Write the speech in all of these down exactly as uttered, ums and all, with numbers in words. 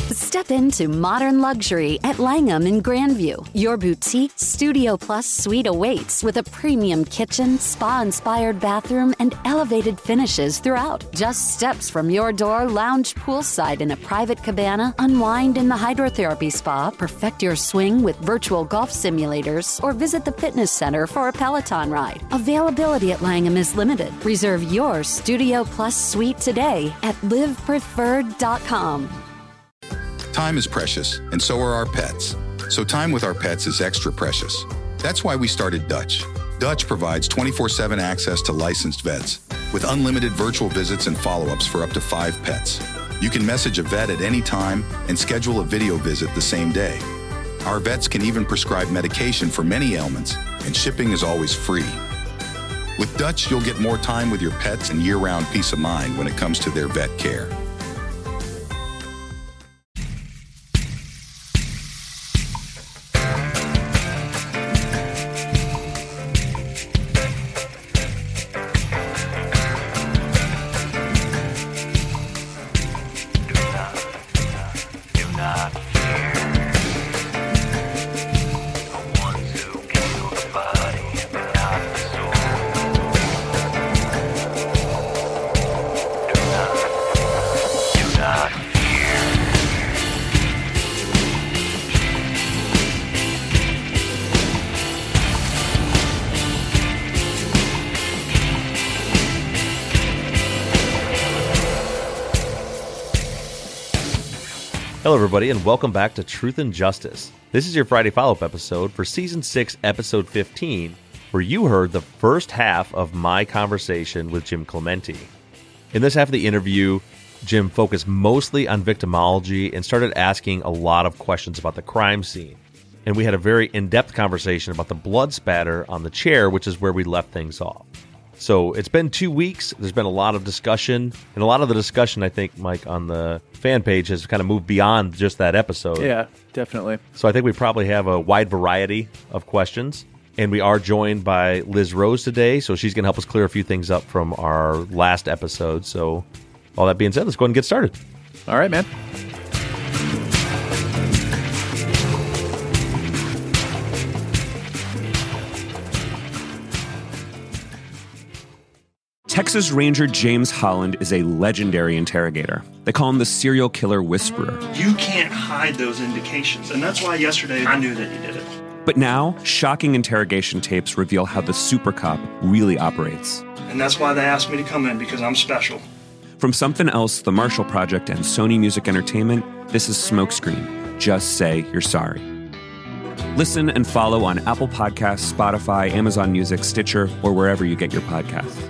Step into modern luxury at Langham in Grandview. Your boutique Studio Plus suite awaits with a premium kitchen, spa-inspired bathroom, and elevated finishes throughout. Just steps from your door, lounge poolside in a private cabana, unwind in the hydrotherapy spa, perfect your swing with virtual golf simulators, or visit the fitness center for a Peloton ride. Availability at Langham is limited. Reserve your Studio Plus suite today at live preferred dot com. Time is precious, and so are our pets. So time with our pets is extra precious. That's why we started Dutch. Dutch provides twenty-four seven access to licensed vets with unlimited virtual visits and follow-ups for up to five pets. You can message a vet at any time and schedule a video visit the same day. Our vets can even prescribe medication for many ailments, and shipping is always free. With Dutch, you'll get more time with your pets and year-round peace of mind when it comes to their vet care. Hello, everybody, and welcome back to Truth and Justice. This is your Friday follow-up episode for Season six, Episode fifteen, where you heard the first half of my conversation with Jim Clemente. In this half of the interview, Jim focused mostly on victimology and started asking a lot of questions about the crime scene. And we had a very in-depth conversation about the blood spatter on the chair, which is where we left things off. So it's been two weeks. There's been a lot of discussion. And a lot of the discussion, I think, Mike, on the fan page has kind of moved beyond just that episode. Yeah, definitely. So I think we probably have a wide variety of questions. And we are joined by Liz Rose today. So she's going to help us clear a few things up from our last episode. So all that being said, let's go ahead and get started. All right, man. Texas Ranger James Holland is a legendary interrogator. They call him the serial killer whisperer. You can't hide those indications, and that's why yesterday I knew that he did it. But now, shocking interrogation tapes reveal how the super cop really operates. And that's why they asked me to come in, because I'm special. From Something Else, The Marshall Project, and Sony Music Entertainment, this is Smokescreen. Just say you're sorry. Listen and follow on Apple Podcasts, Spotify, Amazon Music, Stitcher, or wherever you get your podcasts.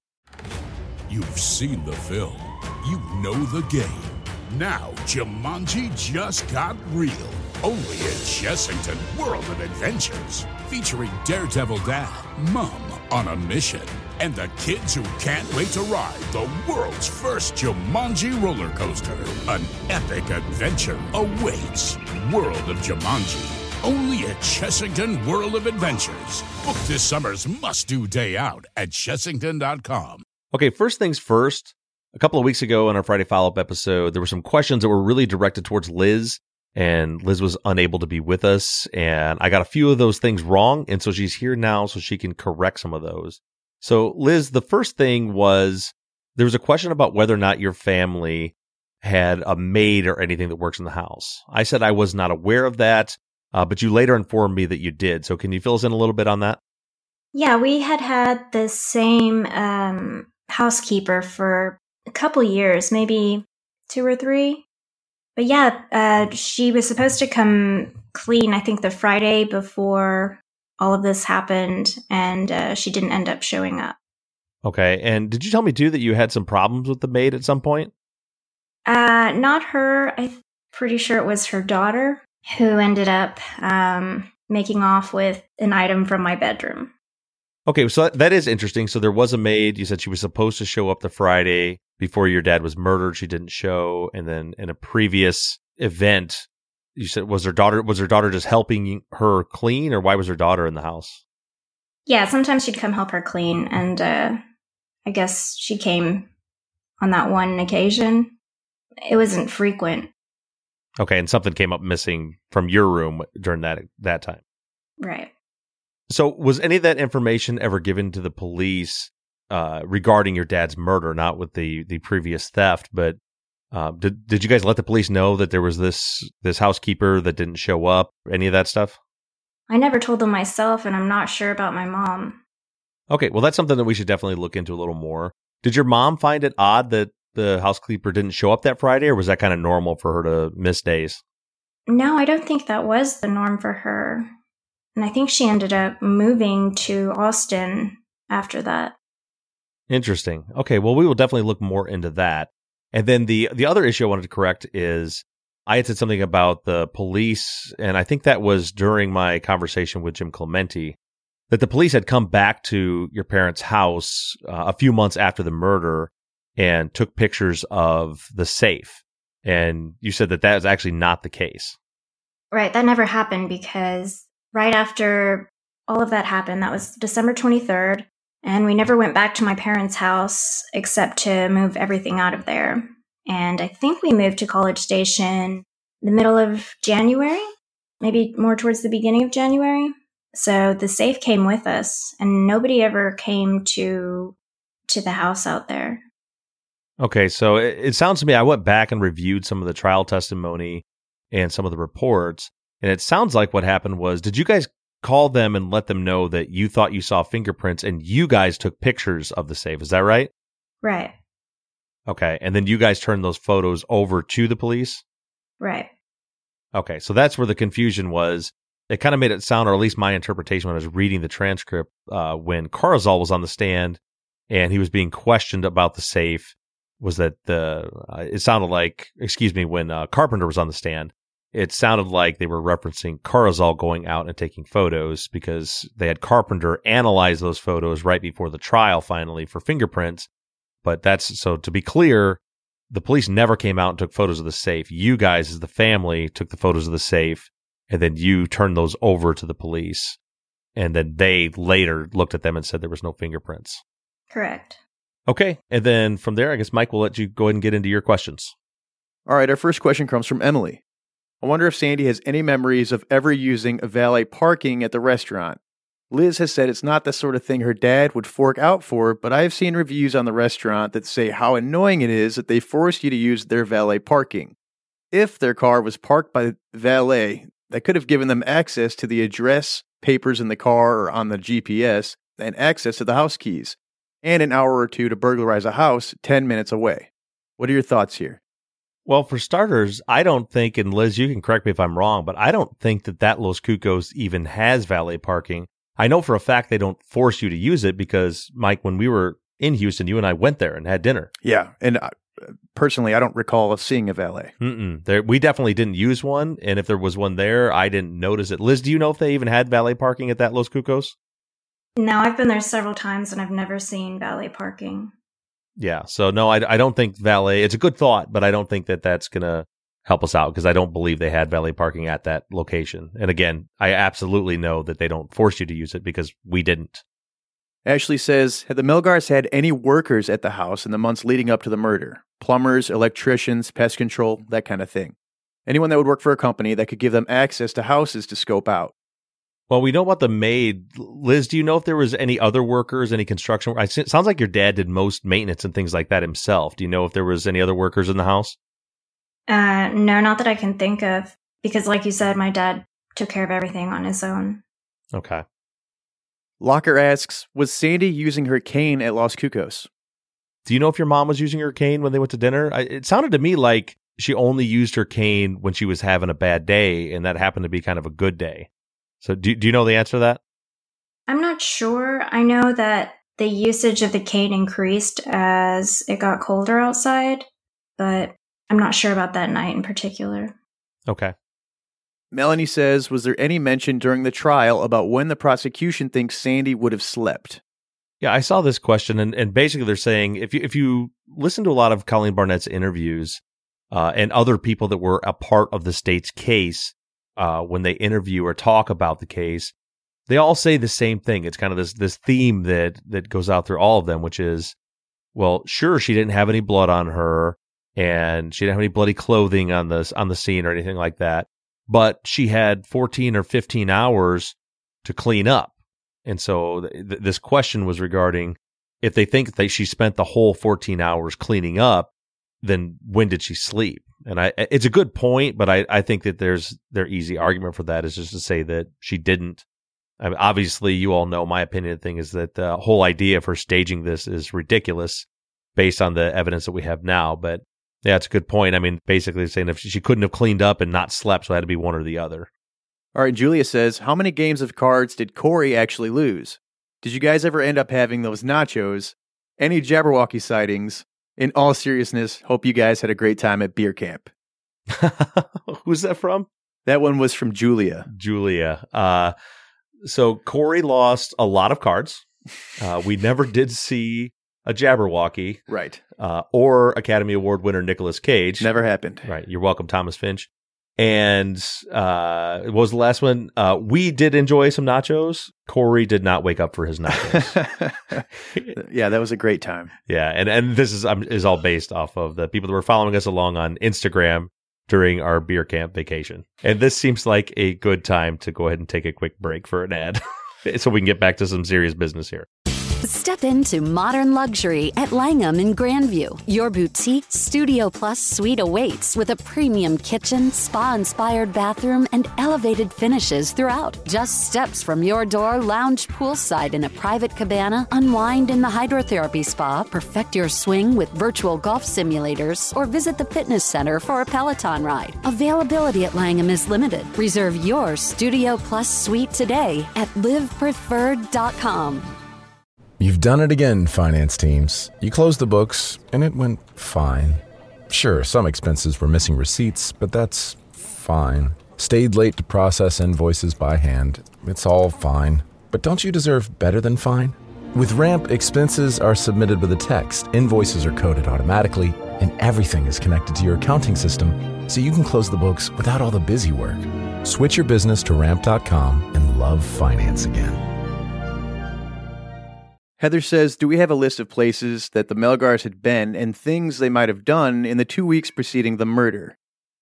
You've seen the film. You know the game. Now, Jumanji just got real. Only at Chessington World of Adventures. Featuring Daredevil Dad, Mom on a mission, and the kids who can't wait to ride the world's first Jumanji roller coaster. An epic adventure awaits. World of Jumanji. Only at Chessington World of Adventures. Book this summer's must-do day out at chessington dot com. Okay, first things first, a couple of weeks ago on our Friday follow-up episode, there were some questions that were really directed towards Liz, and Liz was unable to be with us, and I got a few of those things wrong, and so she's here now so she can correct some of those. So, Liz, the first thing was, there was a question about whether or not your family had a maid or anything that works in the house. I said I was not aware of that, uh, but you later informed me that you did, so can you fill us in a little bit on that? Yeah, we had had the same um, housekeeper for a couple years, maybe two or three. But yeah, uh, she was supposed to come clean, I think, the Friday before all of this happened, and uh, she didn't end up showing up. Okay, and did you tell me, too, that you had some problems with the maid at some point? Uh, not her. I'm pretty sure it was her daughter who ended up um, making off with an item from my bedroom. Okay, so that is interesting. So there was a maid. You said she was supposed to show up the Friday before your dad was murdered. She didn't show. And then in a previous event, you said, was her daughter was her daughter just helping her clean, or why was her daughter in the house? Yeah, sometimes she'd come help her clean. And uh, I guess she came on that one occasion. It wasn't frequent. Okay, and something came up missing from your room during that that time. Right. So was any of that information ever given to the police uh, regarding your dad's murder, not with the, the previous theft, but uh, did did you guys let the police know that there was this this housekeeper that didn't show up, any of that stuff? I never told them myself, and I'm not sure about my mom. Okay, well, that's something that we should definitely look into a little more. Did your mom find it odd that the housekeeper didn't show up that Friday, or was that kind of normal for her to miss days? No, I don't think that was the norm for her. And I think she ended up moving to Austin after that. Interesting. Okay, well, we will definitely look more into that. And then the the other issue I wanted to correct is I had said something about the police, and I think that was during my conversation with Jim Clemente, that the police had come back to your parents' house uh, a few months after the murder and took pictures of the safe. And you said that that is actually not the case. Right, that never happened because right after all of that happened, that was December twenty-third, and we never went back to my parents' house except to move everything out of there. And I think we moved to College Station the middle of January, maybe more towards the beginning of January. So the safe came with us, and nobody ever came to to the house out there. Okay, so it, it sounds to me, I went back and reviewed some of the trial testimony and some of the reports, and it sounds like what happened was, did you guys call them and let them know that you thought you saw fingerprints and you guys took pictures of the safe? Is that right? Right. Okay, and then you guys turned those photos over to the police? Right. Okay, so that's where the confusion was. It kind of made it sound, or at least my interpretation when I was reading the transcript, uh, when Carzal was on the stand and he was being questioned about the safe, was that the, uh, it sounded like, excuse me, when uh, Carpenter was on the stand, it sounded like they were referencing Carzal going out and taking photos because they had Carpenter analyze those photos right before the trial finally for fingerprints. But that's, so to be clear, the police never came out and took photos of the safe. You guys, as the family, took the photos of the safe, and then you turned those over to the police. And then they later looked at them and said there was no fingerprints. Correct. Okay. And then from there, I guess, Mike, we'll let you go ahead and get into your questions. All right. Our first question comes from Emily. I wonder if Sandy has any memories of ever using a valet parking at the restaurant. Liz has said it's not the sort of thing her dad would fork out for, but I have seen reviews on the restaurant that say how annoying it is that they force you to use their valet parking. If their car was parked by valet, that could have given them access to the address, papers in the car or on the G P S, and access to the house keys, and an hour or two to burglarize a house ten minutes away. What are your thoughts here? Well, for starters, I don't think, and Liz, you can correct me if I'm wrong, but I don't think that that Los Cucos even has valet parking. I know for a fact they don't force you to use it because, Mike, when we were in Houston, you and I went there and had dinner. Yeah, and uh, personally, I don't recall seeing a valet. Mm-mm. There, we definitely didn't use one, and if there was one there, I didn't notice it. Liz, do you know if they even had valet parking at that Los Cucos? No, I've been there several times, and I've never seen valet parking. Yeah, so no, I, I don't think valet, it's a good thought, but I don't think that that's going to help us out because I don't believe they had valet parking at that location. And again, I absolutely know that they don't force you to use it because we didn't. Ashley says, had the Melgars had any workers at the house in the months leading up to the murder? Plumbers, electricians, pest control, that kind of thing. Anyone that would work for a company that could give them access to houses to scope out. Well, we know about the maid. Liz, do you know if there was any other workers, any construction? It sounds like your dad did most maintenance and things like that himself. Do you know if there was any other workers in the house? Uh, no, not that I can think of. Because like you said, my dad took care of everything on his own. Okay. Locker asks, was Sandy using her cane at Los Cucos? Do you know if your mom was using her cane when they went to dinner? I, it sounded to me like she only used her cane when she was having a bad day, and that happened to be kind of a good day. So do, do you know the answer to that? I'm not sure. I know that the usage of the cane increased as it got colder outside, but I'm not sure about that night in particular. Okay. Melanie says, was there any mention during the trial about when the prosecution thinks Sandy would have slept? Yeah, I saw this question, and, and basically they're saying, if you if you listen to a lot of Colleen Barnett's interviews uh, and other people that were a part of the state's case, uh, when they interview or talk about the case, they all say the same thing. It's kind of this this theme that that goes out through all of them, which is, well, sure, she didn't have any blood on her. and she didn't have any bloody clothing on the, on the scene or anything like that. But she had fourteen or fifteen hours to clean up. And so th- this question was regarding if they think that she spent the whole fourteen hours cleaning up, then when did she sleep? And I, it's a good point, but I, I think that there's their easy argument for that is just to say that she didn't. I mean, obviously, you all know my opinion of the thing is that the whole idea of her staging this is ridiculous based on the evidence that we have now. But yeah, it's a good point. I mean, basically saying if she, she couldn't have cleaned up and not slept, so it had to be one or the other. All right, Julia says, how many games of cards did Corey actually lose? Did you guys ever end up having those nachos? Any Jabberwocky sightings? In all seriousness, hope you guys had a great time at beer camp. Who's that from? That one was from Julia. Julia. Uh, so Corey lost a lot of cards. Uh, we never did see a Jabberwocky. Right. Uh, or Academy Award winner Nicolas Cage. Never happened. Right. You're welcome, Thomas Finch. And uh, what was the last one? Uh, we did enjoy some nachos. Corey did not wake up for his nachos. Yeah, that was a great time. Yeah, and, and this is um, is all based off of the people that were following us along on Instagram during our beer camp vacation. And this seems like a good time to go ahead and take a quick break for an ad so we can get back to some serious business here. Step into modern luxury at Langham in Grandview. Your boutique Studio Plus suite awaits with a premium kitchen, spa-inspired bathroom, and elevated finishes throughout. Just steps from your door, lounge poolside in a private cabana, unwind in the hydrotherapy spa, perfect your swing with virtual golf simulators, or visit the fitness center for a Peloton ride. Availability at Langham is limited. Reserve your Studio Plus suite today at live preferred dot com. You've done it again, finance teams. You closed the books, and it went fine. Sure, some expenses were missing receipts, but that's fine. Stayed late to process invoices by hand. It's all fine. But don't you deserve better than fine? With Ramp, expenses are submitted with a text, invoices are coded automatically, and everything is connected to your accounting system, so you can close the books without all the busy work. Switch your business to ramp dot com and love finance again. Heather says, do we have a list of places that the Melgars had been and things they might have done in the two weeks preceding the murder?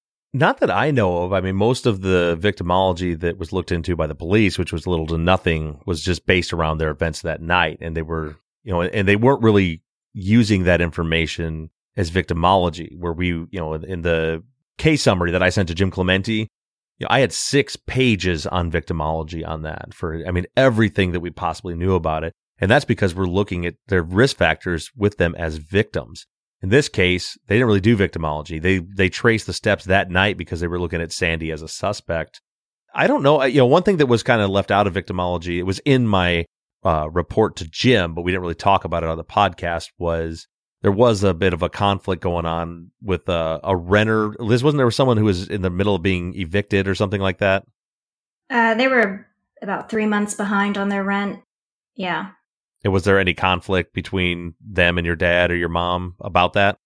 Not that I know of. I mean, most of the victimology that was looked into by the police, which was little to nothing, was just based around their events that night. And they were, you know, and they weren't really using that information as victimology, where we, you know, in the case summary that I sent to Jim Clemente, you know, I had six pages on victimology on that for, I mean, everything that we possibly knew about it. And that's because we're looking at their risk factors with them as victims. In this case, they didn't really do victimology. They they traced the steps that night because they were looking at Sandy as a suspect. I don't know. You know, one thing that was kind of left out of victimology, it was in my uh, report to Jim, but we didn't really talk about it on the podcast, was there was a bit of a conflict going on with a, a renter. Liz, wasn't there someone who was in the middle of being evicted or something like that? Uh, they were about three months behind on their rent. Yeah. And was there any conflict between them and your dad or your mom about that?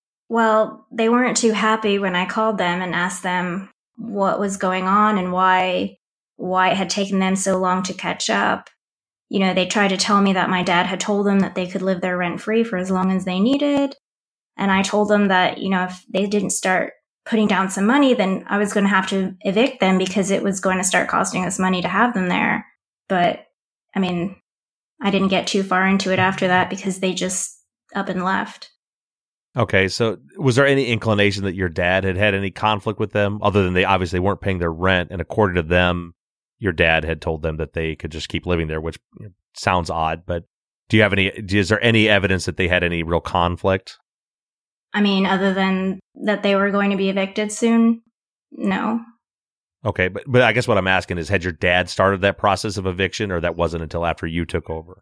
Well, they weren't too happy when I called them and asked them what was going on and why why it had taken them so long to catch up. You know, they tried to tell me that my dad had told them that they could live there rent-free for as long as they needed. And I told them that, you know, if they didn't start putting down some money, then I was going to have to evict them because it was going to start costing us money to have them there. But, I mean, I didn't get too far into it after that because they just up and left. Okay, so was there any inclination that your dad had had any conflict with them other than they obviously weren't paying their rent, and according to them, your dad had told them that they could just keep living there, which sounds odd, but do you have any, is there any evidence that they had any real conflict? I mean, other than that they were going to be evicted soon? No. Okay, but but I guess what I'm asking is, had your dad started that process of eviction, or that wasn't until after you took over?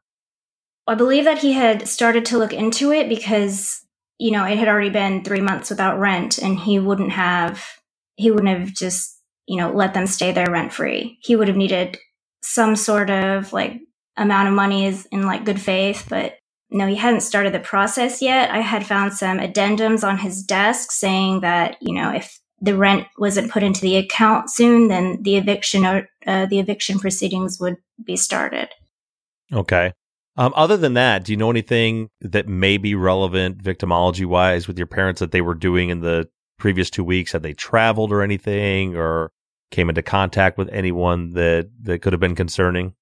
I believe that he had started to look into it because, you know, it had already been three months without rent, and he wouldn't have, he wouldn't have just, you know, let them stay there rent free. He would have needed some sort of like amount of money is in like good faith, but no, he hadn't started the process yet. I had found some addendums on his desk saying that, you know, if the rent wasn't put into the account soon, then the eviction or uh, the eviction proceedings would be started. Okay. Um, other than that, do you know anything that may be relevant victimology-wise with your parents that they were doing in the previous two weeks? Had they traveled or anything, or came into contact with anyone that, that could have been concerning?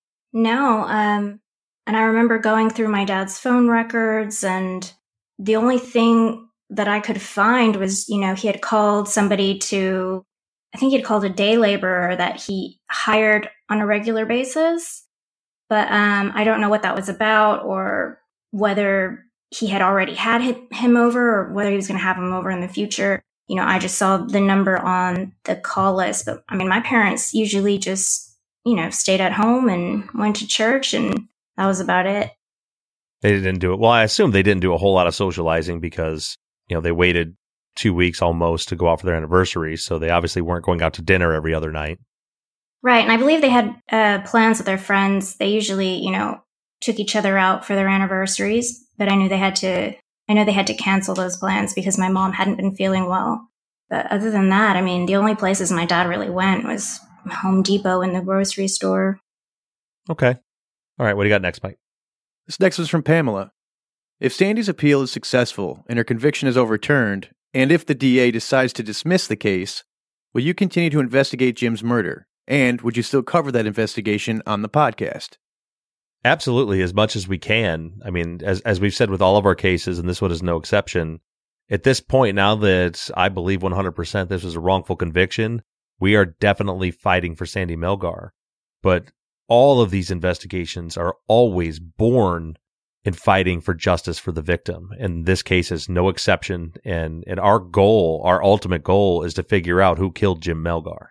No, um, and I remember going through my dad's phone records, and the only thing that I could find was, you know, he had called somebody to, I think he had called a day laborer that he hired on a regular basis. But um, I don't know what that was about, or whether he had already had him over, or whether he was going to have him over in the future. You know, I just saw the number on the call list. But I mean, my parents usually just, you know, stayed at home and went to church, and that was about it. They didn't do it. Well, I assume they didn't do a whole lot of socializing because, you know, they waited two weeks almost to go out for their anniversary. So they obviously weren't going out to dinner every other night. Right. And I believe they had uh, plans with their friends. They usually, you know, took each other out for their anniversaries. But I knew they had to, I know they had to cancel those plans because my mom hadn't been feeling well. But other than that, I mean, the only places my dad really went was Home Depot and the grocery store. Okay. All right. What do you got next, Mike? This next one's from Pamela. If Sandy's appeal is successful and her conviction is overturned, and if the D A decides to dismiss the case, will you continue to investigate Jim's murder? And would you still cover that investigation on the podcast? Absolutely, as much as we can. I mean, as as we've said with all of our cases, and this one is no exception, at this point, now that I believe one hundred percent this was a wrongful conviction, we are definitely fighting for Sandy Melgar. But all of these investigations are always born in fighting for justice for the victim. And this case is no exception. And, and our goal, our ultimate goal, is to figure out who killed Jim Melgar.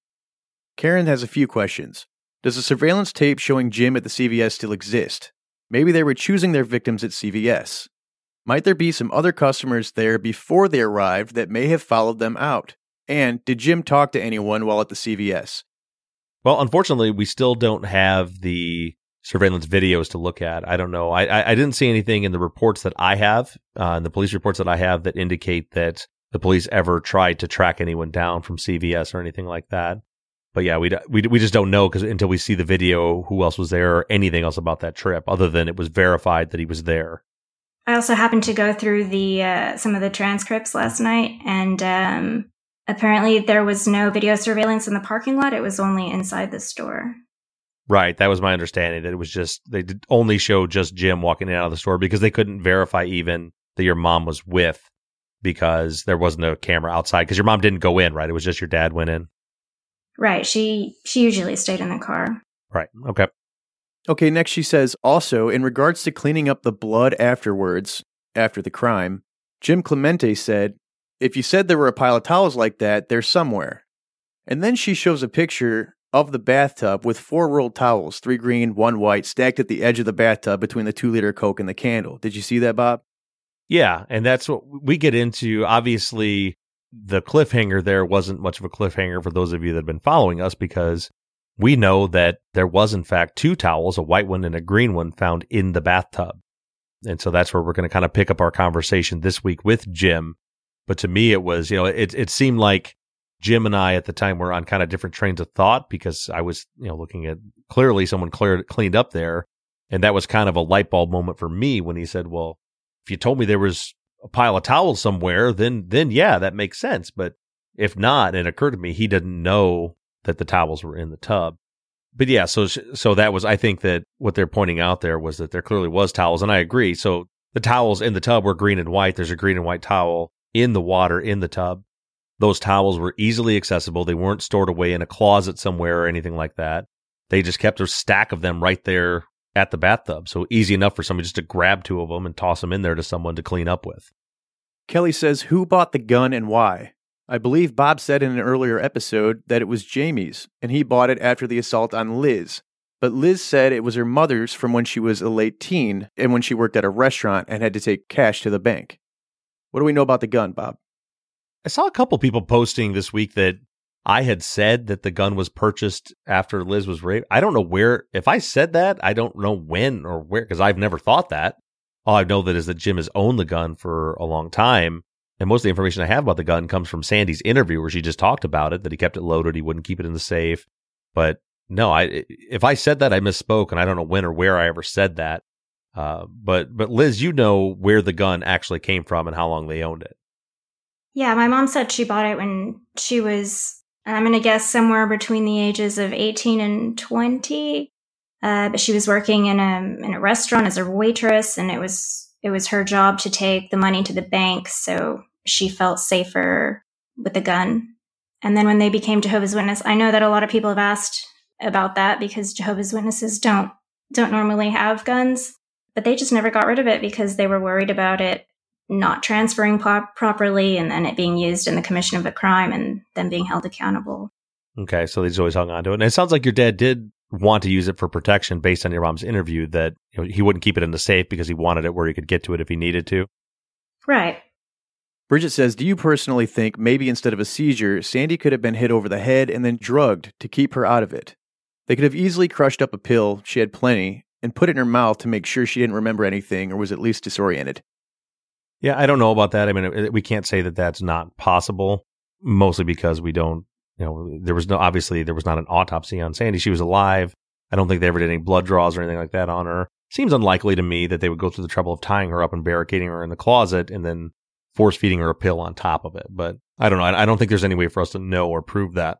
Karen has a few questions. Does the surveillance tape showing Jim at the C V S still exist? Maybe they were choosing their victims at C V S. Might there be some other customers there before they arrived that may have followed them out? And did Jim talk to anyone while at the C V S? Well, unfortunately, we still don't have the surveillance videos to look at. I don't know. I, I, I didn't see anything in the reports that I have, uh, in the police reports that I have, that indicate that the police ever tried to track anyone down from C V S or anything like that. But yeah, we we we just don't know because until we see the video, who else was there or anything else about that trip, other than it was verified that he was there. I also happened to go through the uh, some of the transcripts last night, and um, apparently there was no video surveillance in the parking lot. It was only inside the store. Right, that was my understanding. That it was just they did only show just Jim walking in and out of the store because they couldn't verify even that your mom was with, because there wasn't a camera outside. Because your mom didn't go in, right? It was just your dad went in. Right. She she usually stayed in the car. Right. Okay. Okay, next she says, also, in regards to cleaning up the blood afterwards, after the crime, Jim Clemente said, if you said there were a pile of towels like that, they're somewhere. And then she shows a picture of the bathtub with four rolled towels, three green, one white, stacked at the edge of the bathtub between the two-liter Coke and the candle. Did you see that, Bob? Yeah, and that's what we get into. Obviously, the cliffhanger there wasn't much of a cliffhanger for those of you that have been following us, because we know that there was, in fact, two towels, a white one and a green one, found in the bathtub. And so that's where we're going to kind of pick up our conversation this week with Jim. But to me, it was, you know, it it seemed like Jim and I at the time were on kind of different trains of thought, because I was, you know, looking at clearly someone cleared, cleaned up there. And that was kind of a light bulb moment for me when he said, well, if you told me there was a pile of towels somewhere, then, then yeah, that makes sense. But if not, it occurred to me he didn't know that the towels were in the tub. But yeah, so, so that was, I think that what they're pointing out there was that there clearly was towels. And I agree. So the towels in the tub were green and white. There's a green and white towel in the water in the tub. Those towels were easily accessible. They weren't stored away in a closet somewhere or anything like that. They just kept a stack of them right there at the bathtub. So easy enough for somebody just to grab two of them and toss them in there to someone to clean up with. Kelly says, who bought the gun and why? I believe Bob said in an earlier episode that it was Jamie's, and he bought it after the assault on Liz. But Liz said it was her mother's from when she was a late teen and when she worked at a restaurant and had to take cash to the bank. What do we know about the gun, Bob? I saw a couple people posting this week that I had said that the gun was purchased after Liz was raped. I don't know where, if I said that, I don't know when or where, because I've never thought that. All I know that is that Jim has owned the gun for a long time. And most of the information I have about the gun comes from Sandy's interview, where she just talked about it, that he kept it loaded, he wouldn't keep it in the safe. But No, I if I said that, I misspoke, and I don't know when or where I ever said that. Uh, but but Liz, you know where the gun actually came from and how long they owned it. Yeah, my mom said she bought it when she was, I'm going to guess, somewhere between the ages of eighteen and twenty. Uh, but she was working in a in a restaurant as a waitress, and it was it was her job to take the money to the bank, so she felt safer with the gun. And then when they became Jehovah's Witness, I know that a lot of people have asked about that because Jehovah's Witnesses don't don't normally have guns, but they just never got rid of it because they were worried about it not transferring po- properly and then it being used in the commission of a crime and them being held accountable. Okay, so they just always hung on to it. And it sounds like your dad did want to use it for protection based on your mom's interview, that you know, he wouldn't keep it in the safe because he wanted it where he could get to it if he needed to. Right. Bridget says, do you personally think maybe instead of a seizure, Sandy could have been hit over the head and then drugged to keep her out of it? They could have easily crushed up a pill, she had plenty, and put it in her mouth to make sure she didn't remember anything or was at least disoriented. Yeah, I don't know about that. I mean, we can't say that that's not possible, mostly because we don't, you know, there was no, obviously there was not an autopsy on Sandy. She was alive. I don't think they ever did any blood draws or anything like that on her. Seems unlikely to me that they would go through the trouble of tying her up and barricading her in the closet and then force feeding her a pill on top of it. But I don't know. I don't think there's any way for us to know or prove that.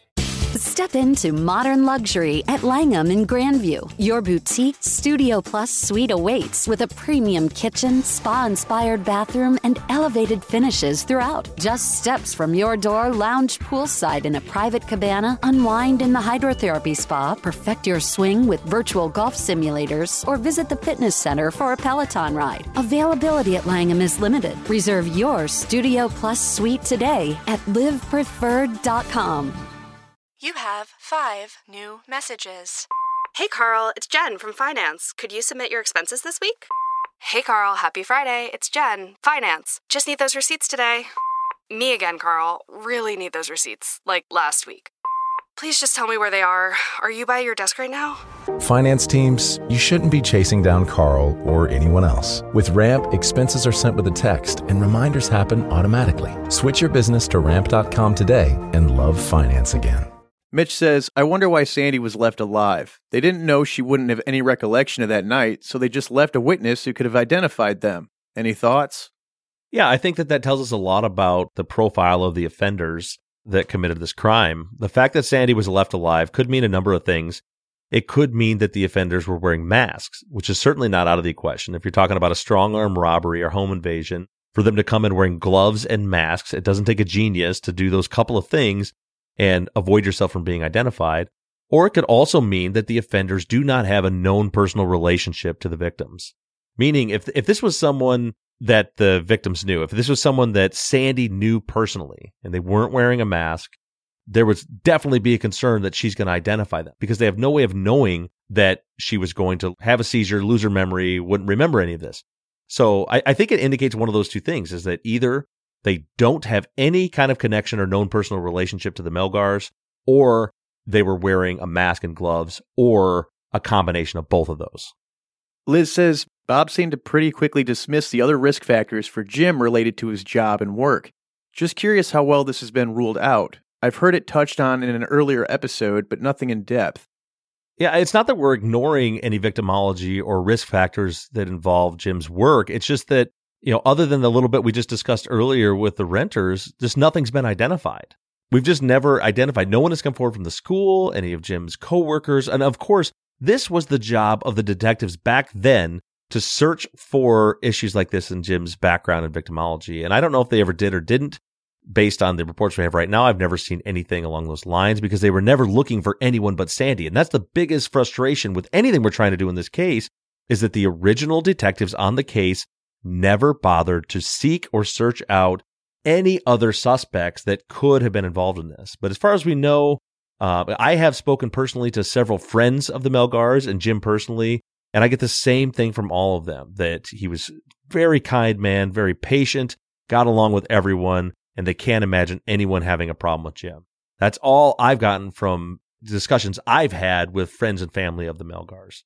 Step into modern luxury at Langham in Grandview. Your boutique Studio Plus suite awaits with a premium kitchen, spa-inspired bathroom, and elevated finishes throughout. Just steps from your door, lounge poolside in a private cabana, unwind in the hydrotherapy spa, perfect your swing with virtual golf simulators, or visit the fitness center for a Peloton ride. Availability at Langham is limited. Reserve your Studio Plus suite today at live preferred dot com. You have five new messages. Hey, Carl, it's Jen from Finance. Could you submit your expenses this week? Hey, Carl, happy Friday. It's Jen, Finance. Just need those receipts today. Me again, Carl. Really need those receipts, like last week. Please just tell me where they are. Are you by your desk right now? Finance teams, you shouldn't be chasing down Carl or anyone else. With Ramp, expenses are sent with a text and reminders happen automatically. Switch your business to ramp dot com today and love finance again. Mitch says, I wonder why Sandy was left alive. They didn't know she wouldn't have any recollection of that night, so they just left a witness who could have identified them. Any thoughts? Yeah, I think that that tells us a lot about the profile of the offenders that committed this crime. The fact that Sandy was left alive could mean a number of things. It could mean that the offenders were wearing masks, which is certainly not out of the question. If you're talking about a strong-arm robbery or home invasion, for them to come in wearing gloves and masks, it doesn't take a genius to do those couple of things and avoid yourself from being identified. Or it could also mean that the offenders do not have a known personal relationship to the victims. Meaning, if if this was someone that the victims knew, if this was someone that Sandy knew personally, and they weren't wearing a mask, there would definitely be a concern that she's going to identify them, because they have no way of knowing that she was going to have a seizure, lose her memory, wouldn't remember any of this. So I, I think it indicates one of those two things, is that either they don't have any kind of connection or known personal relationship to the Melgars, or they were wearing a mask and gloves, or a combination of both of those. Liz says Bob seemed to pretty quickly dismiss the other risk factors for Jim related to his job and work. Just curious how well this has been ruled out. I've heard it touched on in an earlier episode, but nothing in depth. Yeah, it's not that we're ignoring any victimology or risk factors that involve Jim's work. It's just that, you know, other than the little bit we just discussed earlier with the renters, just nothing's been identified. We've just never identified. No one has come forward from the school, any of Jim's coworkers. And of course, this was the job of the detectives back then, to search for issues like this in Jim's background in victimology. And I don't know if they ever did or didn't. Based on the reports we have right now, I've never seen anything along those lines, because they were never looking for anyone but Sandy. And that's the biggest frustration with anything we're trying to do in this case, is that the original detectives on the case never bothered to seek or search out any other suspects that could have been involved in this. But as far as we know, uh, I have spoken personally to several friends of the Melgars and Jim personally, and I get the same thing from all of them, that he was very kind man, very patient, got along with everyone, and they can't imagine anyone having a problem with Jim. That's all I've gotten from discussions I've had with friends and family of the Melgars.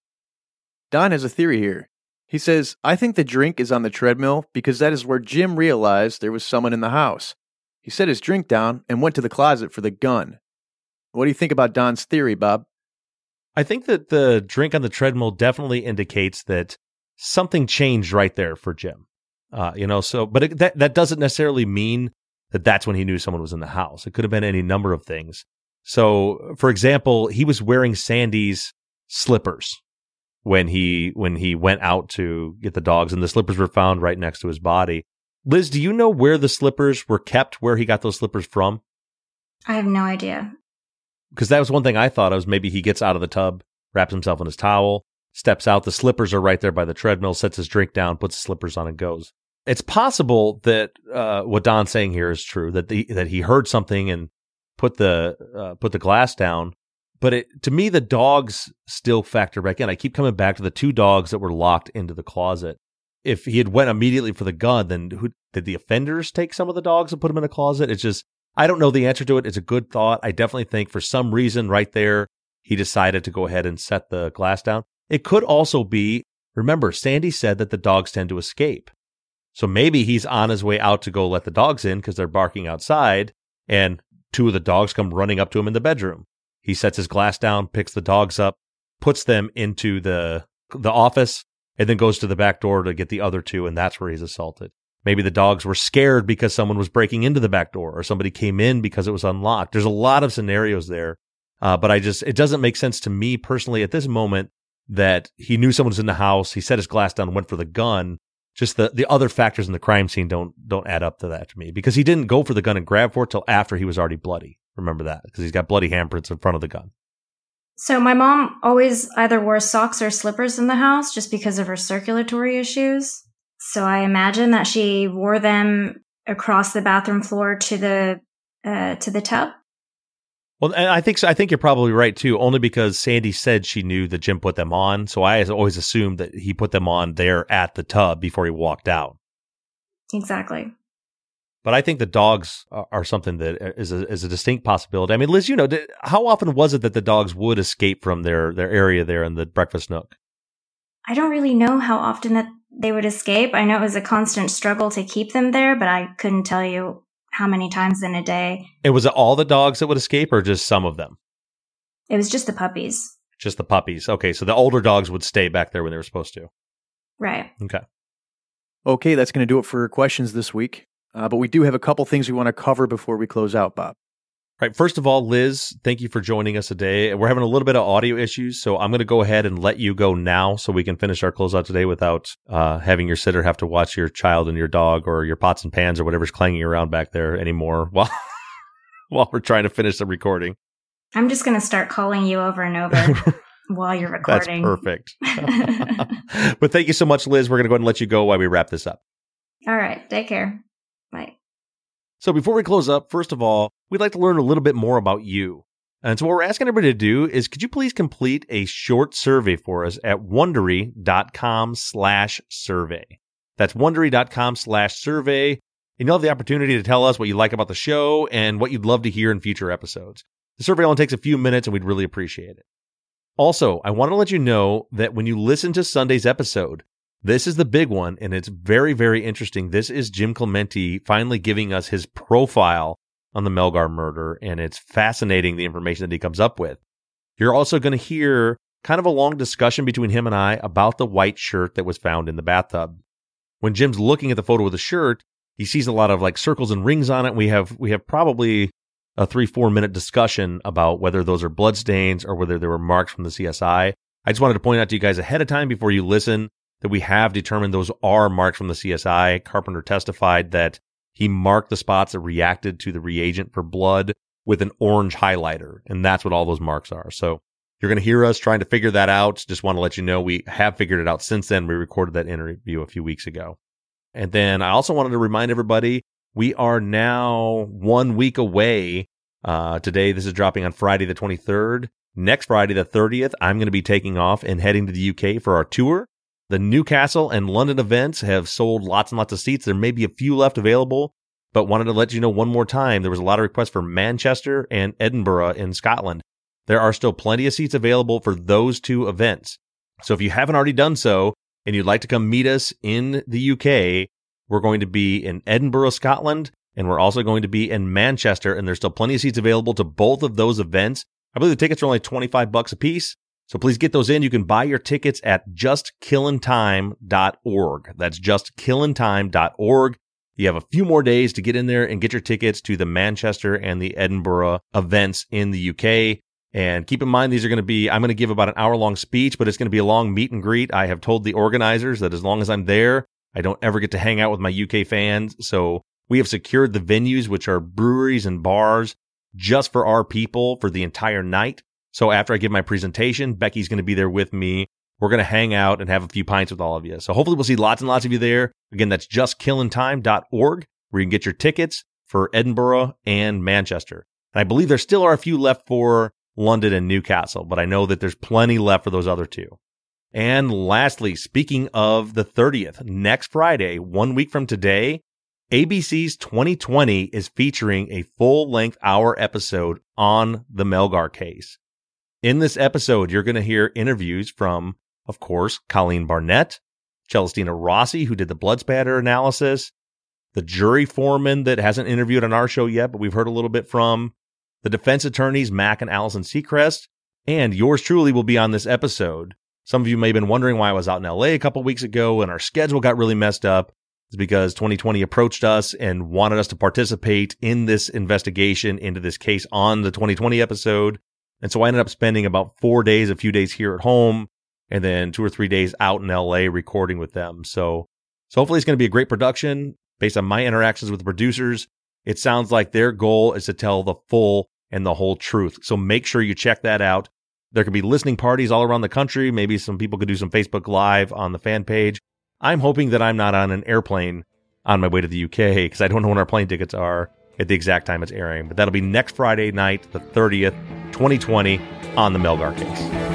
Don has a theory here. He says, I think the drink is on the treadmill because that is where Jim realized there was someone in the house. He set his drink down and went to the closet for the gun. What do you think about Don's theory, Bob? I think that the drink on the treadmill definitely indicates that something changed right there for Jim. Uh, you know, so, but it, that, that doesn't necessarily mean that that's when he knew someone was in the house. It could have been any number of things. So, for example, he was wearing Sandy's slippers when he when he went out to get the dogs, and the slippers were found right next to his body. Liz, do you know where the slippers were kept, where he got those slippers from? I have no idea. Because that was one thing I thought of, was maybe he gets out of the tub, wraps himself in his towel, steps out, the slippers are right there by the treadmill, sets his drink down, puts the slippers on and goes. It's possible that uh, what Don's saying here is true, that the, that he heard something and put the uh, put the glass down. But it, to me, the dogs still factor back in. I keep coming back to the two dogs that were locked into the closet. If he had went immediately for the gun, then who, did the offenders take some of the dogs and put them in the closet? It's just, I don't know the answer to it. It's a good thought. I definitely think for some reason right there, he decided to go ahead and set the glass down. It could also be, remember, Sandy said that the dogs tend to escape. So maybe he's on his way out to go let the dogs in because they're barking outside, and two of the dogs come running up to him in the bedroom. He sets his glass down, picks the dogs up, puts them into the the office, and then goes to the back door to get the other two, and that's where he's assaulted. Maybe the dogs were scared because someone was breaking into the back door, or somebody came in because it was unlocked. There's a lot of scenarios there, uh, but I just it doesn't make sense to me personally at this moment that he knew someone was in the house, he set his glass down and went for the gun. Just the, the other factors in the crime scene don't don't add up to that to me, because he didn't go for the gun and grab for it till after he was already bloody. Remember that, because he's got bloody handprints in front of the gun. So my mom always either wore socks or slippers in the house just because of her circulatory issues. So I imagine that she wore them across the bathroom floor to the uh, to the tub. Well, and I think so. I think you're probably right too, only because Sandy said she knew that Jim put them on. So I always assumed that he put them on there at the tub before he walked out. Exactly. But I think the dogs are something that is a, is a distinct possibility. I mean, Liz, you know, how often was it that the dogs would escape from their, their area there in the breakfast nook? I don't really know how often that they would escape. I know it was a constant struggle to keep them there, but I couldn't tell you how many times in a day. And was it all the dogs that would escape, or just some of them? It was just the puppies. Just the puppies. Okay, so the older dogs would stay back there when they were supposed to. Right. Okay. Okay, that's going to do it for questions this week. Uh, but we do have a couple things we want to cover before we close out, Bob. All right. First of all, Liz, thank you for joining us today. We're having a little bit of audio issues, so I'm going to go ahead and let you go now so we can finish our closeout today without uh, having your sitter have to watch your child and your dog or your pots and pans or whatever's clanging around back there anymore while while we're trying to finish the recording. I'm just going to start calling you over and over while you're recording. That's perfect. But thank you so much, Liz. We're going to go ahead and let you go while we wrap this up. All right. Take care. Bye. So before we close up, first of all, we'd like to learn a little bit more about you. And so what we're asking everybody to do is, could you please complete a short survey for us at Wondery.com slash survey. That's Wondery.com slash survey. And you'll have the opportunity to tell us what you like about the show and what you'd love to hear in future episodes. The survey only takes a few minutes, and we'd really appreciate it. Also, I want to let you know that when you listen to Sunday's episode, this is the big one, and it's very, very interesting. This is Jim Clemente finally giving us his profile on the Melgar murder, and it's fascinating, the information that he comes up with. You're also going to hear kind of a long discussion between him and I about the white shirt that was found in the bathtub. When Jim's looking at the photo of the shirt, he sees a lot of like circles and rings on it. We have we have probably a three, four minute discussion about whether those are bloodstains or whether they were marks from the C S I. I just wanted to point out to you guys ahead of time before you listen that we have determined those are marks from the C S I. Carpenter testified that he marked the spots that reacted to the reagent for blood with an orange highlighter, and that's what all those marks are. So you're going to hear us trying to figure that out. Just want to let you know we have figured it out since then. We recorded that interview a few weeks ago. And then I also wanted to remind everybody, we are now one week away. Uh, today, this is dropping on Friday the twenty-third. Next Friday the thirtieth, I'm going to be taking off and heading to the U K for our tour. The Newcastle and London events have sold lots and lots of seats. There may be a few left available, but wanted to let you know one more time, there was a lot of requests for Manchester and Edinburgh in Scotland. There are still plenty of seats available for those two events. So if you haven't already done so, and you'd like to come meet us in the U K, we're going to be in Edinburgh, Scotland, and we're also going to be in Manchester, and there's still plenty of seats available to both of those events. I believe the tickets are only twenty-five bucks a piece. So please get those in. You can buy your tickets at just killin time dot org. That's just killin time dot org. You have a few more days to get in there and get your tickets to the Manchester and the Edinburgh events in the U K. And keep in mind, these are going to be, I'm going to give about an hour-long speech, but it's going to be a long meet and greet. I have told the organizers that as long as I'm there, I don't ever get to hang out with my U K fans. So we have secured the venues, which are breweries and bars, just for our people for the entire night. So after I give my presentation, Becky's going to be there with me. We're going to hang out and have a few pints with all of you. So hopefully we'll see lots and lots of you there. Again, that's just killin time dot org, where you can get your tickets for Edinburgh and Manchester. And I believe there still are a few left for London and Newcastle, but I know that there's plenty left for those other two. And lastly, speaking of the thirtieth, next Friday, one week from today, A B C's twenty twenty is featuring a full-length hour episode on the Melgar case. In this episode, you're going to hear interviews from, of course, Colleen Barnett, Celestina Rossi, who did the blood spatter analysis, the jury foreman that hasn't interviewed on our show yet, but we've heard a little bit from, the defense attorneys, Mac and Allison Seacrest, and yours truly will be on this episode. Some of you may have been wondering why I was out in L A a couple weeks ago and our schedule got really messed up. It's because twenty twenty approached us and wanted us to participate in this investigation into this case on the twenty twenty episode. And so I ended up spending about four days, a few days here at home, and then two or three days out in L A recording with them. So, so hopefully it's going to be a great production based on my interactions with the producers. It sounds like their goal is to tell the full and the whole truth. So make sure you check that out. There could be listening parties all around the country. Maybe some people could do some Facebook Live on the fan page. I'm hoping that I'm not on an airplane on my way to the U K because I don't know when our plane tickets are at the exact time it's airing. But that'll be next Friday night, the thirtieth, twenty twenty, on the Melgar case.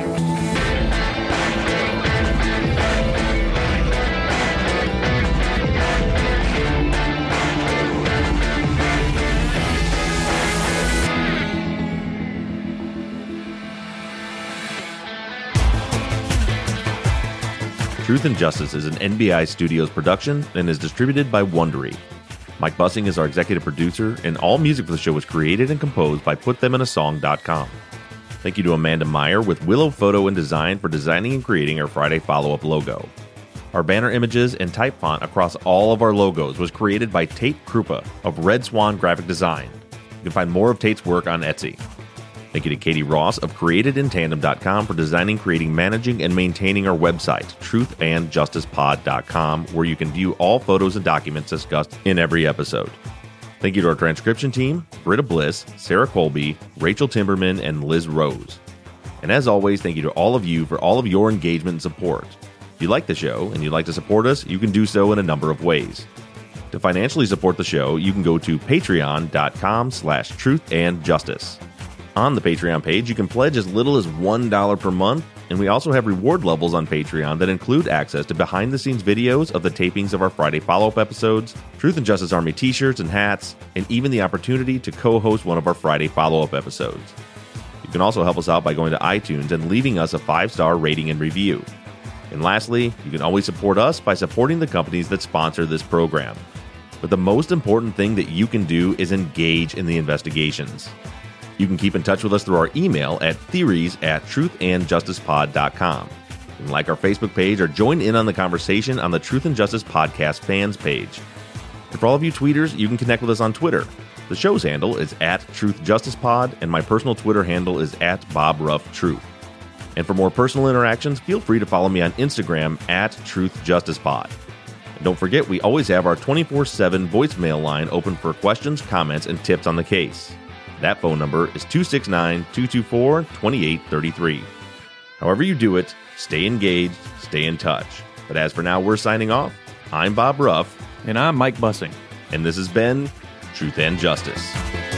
Truth and Justice is an N B I Studios production and is distributed by Wondery. Mike Bussing is our executive producer, and all music for the show was created and composed by put them in a song dot com. Thank you to Amanda Meyer with Willow Photo and Design for designing and creating our Friday follow-up logo. Our banner images and type font across all of our logos was created by Tate Krupa of Red Swan Graphic Design. You can find more of Tate's work on Etsy. Thank you to Katie Ross of created in tandem dot com for designing, creating, managing, and maintaining our website, truth and justice pod dot com, where you can view all photos and documents discussed in every episode. Thank you to our transcription team, Britta Bliss, Sarah Colby, Rachel Timberman, and Liz Rose. And as always, thank you to all of you for all of your engagement and support. If you like the show and you'd like to support us, you can do so in a number of ways. To financially support the show, you can go to patreon dot com slash truth and justice. On the Patreon page, you can pledge as little as one dollar per month, and we also have reward levels on Patreon that include access to behind-the-scenes videos of the tapings of our Friday follow-up episodes, Truth and Justice Army t-shirts and hats, and even the opportunity to co-host one of our Friday follow-up episodes. You can also help us out by going to iTunes and leaving us a five-star rating and review. And lastly, you can always support us by supporting the companies that sponsor this program. But the most important thing that you can do is engage in the investigations. You can keep in touch with us through our email at theories at truth and justice pod dot com. You can like our Facebook page or join in on the conversation on the Truth and Justice Podcast fans page. And for all of you tweeters, you can connect with us on Twitter. The show's handle is at TruthJusticePod, and my personal Twitter handle is at BobRuffTruth. And for more personal interactions, feel free to follow me on Instagram at TruthJusticePod. And don't forget, we always have our twenty-four seven voicemail line open for questions, comments, and tips on the case. That phone number is two six nine, two two four, two eight three three. However you do it, stay engaged, stay in touch. But as for now, we're signing off. I'm Bob Ruff. And I'm Mike Bussing. And this has been Truth and Justice.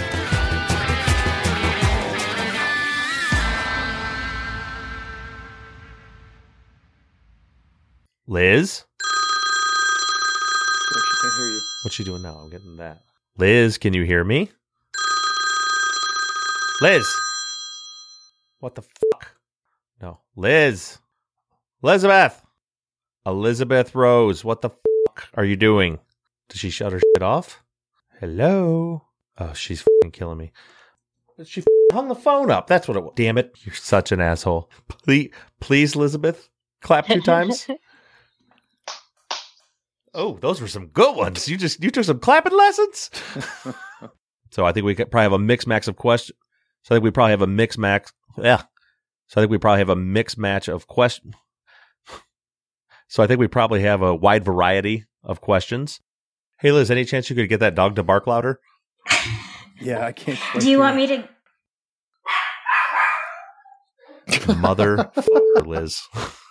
Liz? She can't hear you. What's she doing now? I'm getting that. Liz, can you hear me? Liz! What the fuck? No. Liz! Elizabeth! Elizabeth Rose, what the fuck are you doing? Did she shut her shit off? Hello? Oh, she's fucking killing me. She hung the phone up. That's what it was. Damn it. You're such an asshole. Please, please, Elizabeth, clap two times. Oh, those were some good ones. You just you took some clapping lessons. So I think we could probably have a mix max of questions. So I think we probably have a mix max. Yeah. So I think we probably have a mix match of questions. So I think we probably have a wide variety of questions. Hey, Liz, any chance you could get that dog to bark louder? Yeah, I can't. Do you want me to? Mother Liz.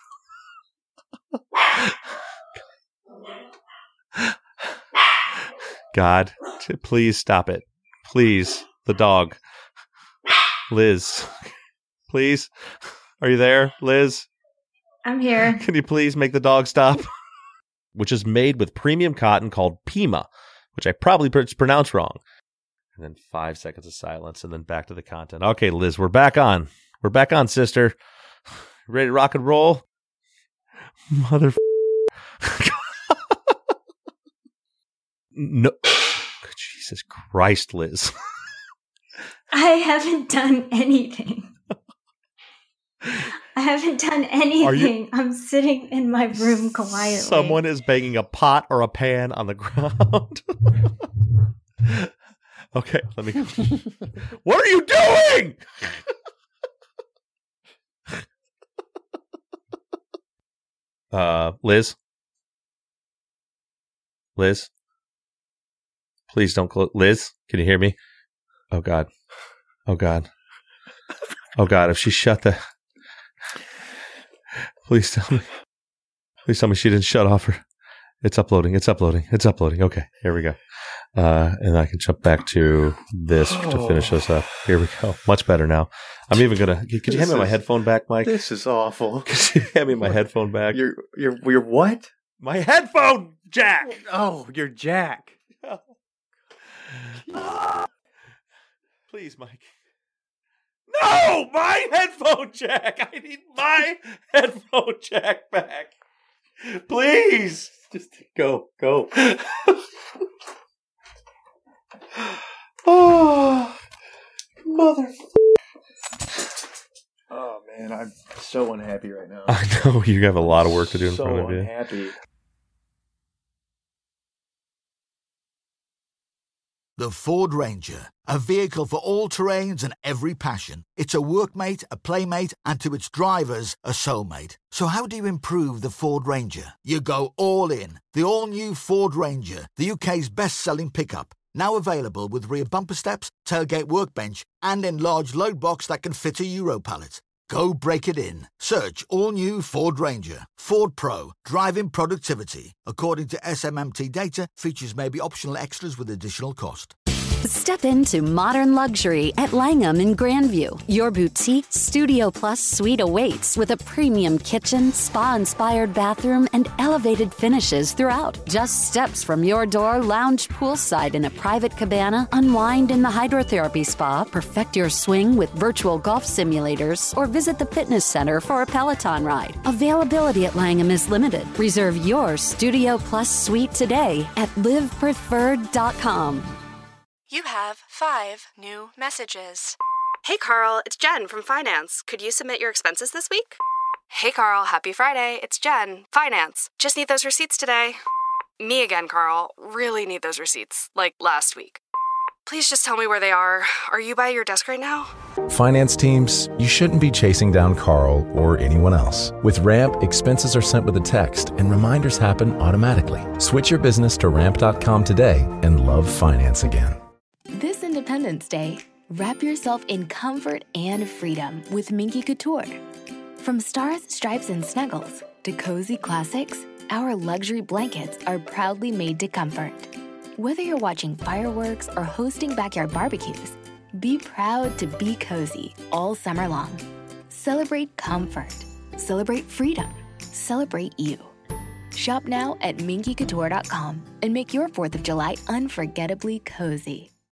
God, please stop it. Please, the dog. Liz, please. Are you there, Liz? I'm here. Can you please make the dog stop? Which is made with premium cotton called Pima, which I probably pronounced wrong. And then five seconds of silence, and then back to the content. Okay, Liz, we're back on. We're back on, sister. Ready to rock and roll? Mother. No. Jesus Christ, Liz. I haven't done anything. I haven't done anything. You... I'm sitting in my room quietly. Someone is banging a pot or a pan on the ground. Okay, let me go. What are you doing? uh, Liz? Liz? Please don't close. Liz, can you hear me? Oh, God. Oh, God. Oh, God, if she shut the... Please tell me. Please tell me she didn't shut off her... It's uploading. It's uploading. It's uploading. Okay, here we go. Uh, and I can jump back to this oh. to finish this up. Here we go. Much better now. I'm even going to... Could you hand me my headphone back, Mike? This is awful. Could you hand me my headphone back? Your, your, your what? My headphone jack! Oh, your jack. Please, Mike. No! My headphone jack! I need my headphone jack back. Please! Just go, go. Oh, mother. Oh, man, I'm so unhappy right now. I know, you have a lot of work to do in so front of you. So unhappy. The Ford Ranger, a vehicle for all terrains and every passion. It's a workmate, a playmate, and to its drivers, a soulmate. So how do you improve the Ford Ranger? You go all in. The all-new Ford Ranger, the U K's best-selling pickup. Now available with rear bumper steps, tailgate workbench, and enlarged load box that can fit a Euro pallet. Go break it in. Search all-new Ford Ranger. Ford Pro. Driving productivity. According to S M M T data, features may be optional extras with additional cost. Step into modern luxury at Langham in Grandview. Your boutique Studio Plus suite awaits with a premium kitchen, spa-inspired bathroom, and elevated finishes throughout. Just steps from your door, lounge poolside in a private cabana, unwind in the hydrotherapy spa, perfect your swing with virtual golf simulators, or visit the fitness center for a Peloton ride. Availability at Langham is limited. Reserve your Studio Plus suite today at live preferred dot com. You have five new messages. Hey, Carl, it's Jen from Finance. Could you submit your expenses this week? Hey, Carl, happy Friday. It's Jen, Finance. Just need those receipts today. Me again, Carl. Really need those receipts, like last week. Please just tell me where they are. Are you by your desk right now? Finance teams, you shouldn't be chasing down Carl or anyone else. With Ramp, expenses are sent with a text and reminders happen automatically. Switch your business to ramp dot com today and love finance again. This Independence Day, wrap yourself in comfort and freedom with Minky Couture. From stars, stripes, and snuggles to cozy classics, our luxury blankets are proudly made to comfort. Whether you're watching fireworks or hosting backyard barbecues, be proud to be cozy all summer long. Celebrate comfort. Celebrate freedom. Celebrate you. Shop now at minky couture dot com and make your fourth of July unforgettably cozy.